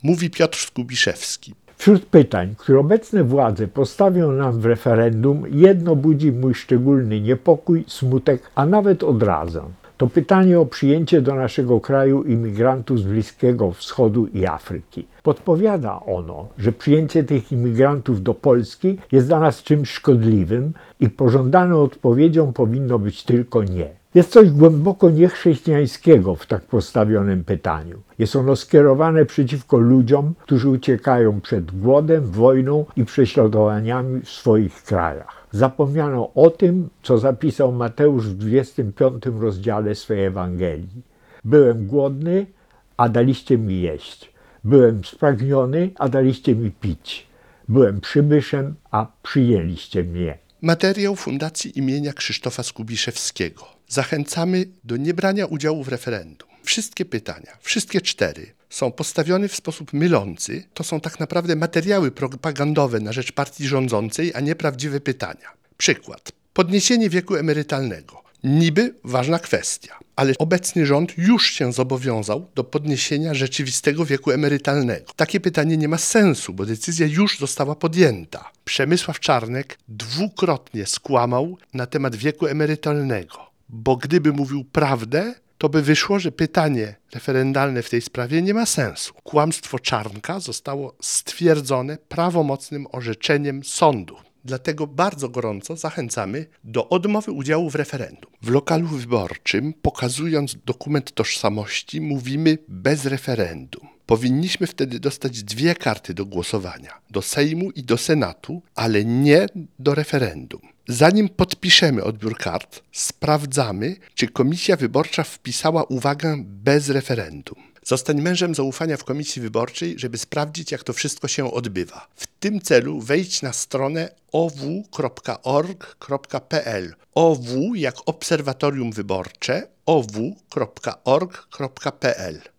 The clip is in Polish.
Mówi Piotr Skubiszewski. Wśród pytań, które obecne władze postawią nam w referendum, jedno budzi mój szczególny niepokój, smutek, a nawet odrazę. To pytanie o przyjęcie do naszego kraju imigrantów z Bliskiego Wschodu i Afryki. Podpowiada ono, że przyjęcie tych imigrantów do Polski jest dla nas czymś szkodliwym i pożądaną odpowiedzią powinno być tylko nie. Jest coś głęboko niechrześcijańskiego w tak postawionym pytaniu. Jest ono skierowane przeciwko ludziom, którzy uciekają przed głodem, wojną i prześladowaniami w swoich krajach. Zapomniano o tym, co zapisał Mateusz w 25 rozdziale swojej Ewangelii. Byłem głodny, a daliście mi jeść. Byłem spragniony, a daliście mi pić. Byłem przybyszem, a przyjęliście mnie. Materiał Fundacji imienia Krzysztofa Skubiszewskiego. Zachęcamy do niebrania udziału w referendum. Wszystkie pytania, wszystkie 4, są postawione w sposób mylący. To są tak naprawdę materiały propagandowe na rzecz partii rządzącej, a nie prawdziwe pytania. Przykład. Podniesienie wieku emerytalnego. Niby ważna kwestia, ale obecny rząd już się zobowiązał do podniesienia rzeczywistego wieku emerytalnego. Takie pytanie nie ma sensu, bo decyzja już została podjęta. Przemysław Czarnek dwukrotnie skłamał na temat wieku emerytalnego, bo gdyby mówił prawdę, to by wyszło, że pytanie referendalne w tej sprawie nie ma sensu. Kłamstwo Czarnka zostało stwierdzone prawomocnym orzeczeniem sądu. Dlatego bardzo gorąco zachęcamy do odmowy udziału w referendum. W lokalu wyborczym, pokazując dokument tożsamości, mówimy bez referendum. Powinniśmy wtedy dostać 2 karty do głosowania, do Sejmu i do Senatu, ale nie do referendum. Zanim podpiszemy odbiór kart, sprawdzamy, czy komisja wyborcza wpisała uwagę bez referendum. Zostań mężem zaufania w komisji wyborczej, żeby sprawdzić, jak to wszystko się odbywa. W tym celu wejdź na stronę ow.org.pl. OW jak Obserwatorium Wyborcze, ow.org.pl.